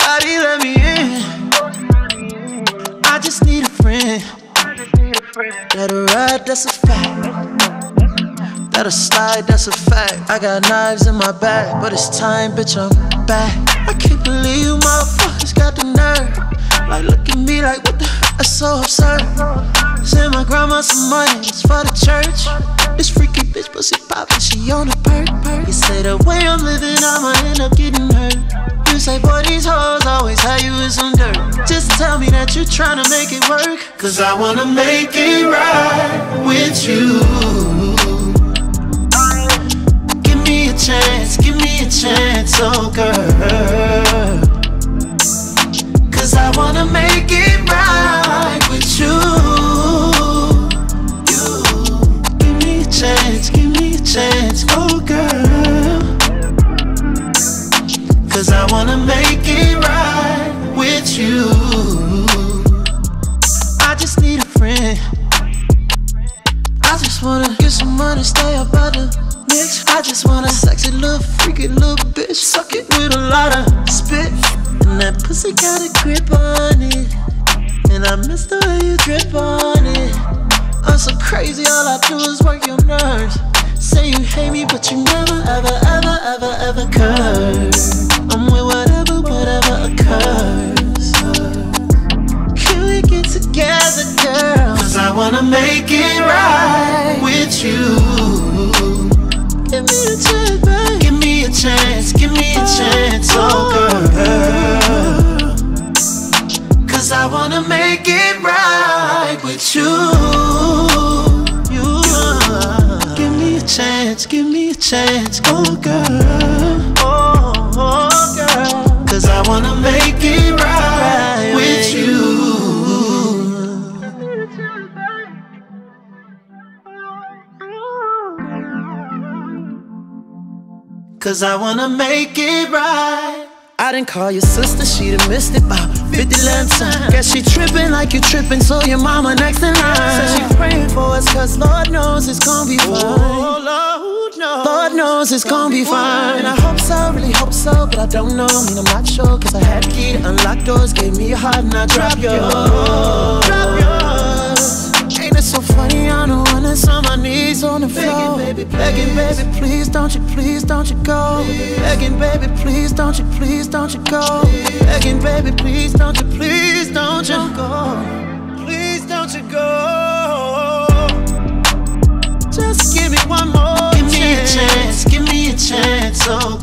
Shawty, let me in. I just need a friend. That'll ride, that's a fact. That'll slide, that's a fact. I got knives in my bag, but it's time, bitch, I'm back. I can't believe you motherfuckers got the nerve. Like, look at me like, what the f***, that's so absurd. Send my grandma some money, it's for the church. This freaky bitch pussy poppin', she on the perk. You say the way I'm living, I'ma end up getting hurt. You say, boy, these hoes always have you in some dirt. Just tell me that you tryna make it work, cause I wanna make it right with you. Give me a chance, oh girl. Cause I wanna make it right with you. Give me a chance, oh girl. Cause I wanna make it right with you. I just need a friend. I just wanna get some money, stay up out the mix. I just want a sexy little freaky little bitch. Suck it with a lot of spit. And that pussy got a grip on it. And I miss the way you drip on it. I'm so crazy, all I do is work your nerves. Say you hate me, but you never, ever curse. I'm with whatever occurs. Can we get together, girl? Cause I wanna make it right with you. Give me a chance, babe. Give me a chance, oh girl. Cause I wanna make it right with you. Give me a chance, oh girl. Oh girl. Cause I wanna make it right with you. Cause I wanna make it right. I didn't call your sister, she done missed it about 50 times. Guess she trippin' like you trippin', so your mama next in line. Said she praying for us, cause Lord knows it's gon' be fine. Oh, Lord knows it's gon' be fine. I hope so, really hope so, but I don't know, I mean I'm not sure. Cause I had the key to unlock doors, gave me a heart and I dropped yours. Ain't it so funny, I'm the one that's on my knees on the floor. Begging, baby, please don't you go. Begging, baby, please don't you go. Begging, baby, please don't you go. Please don't you go. Just give me one more chance. Give me a chance, oh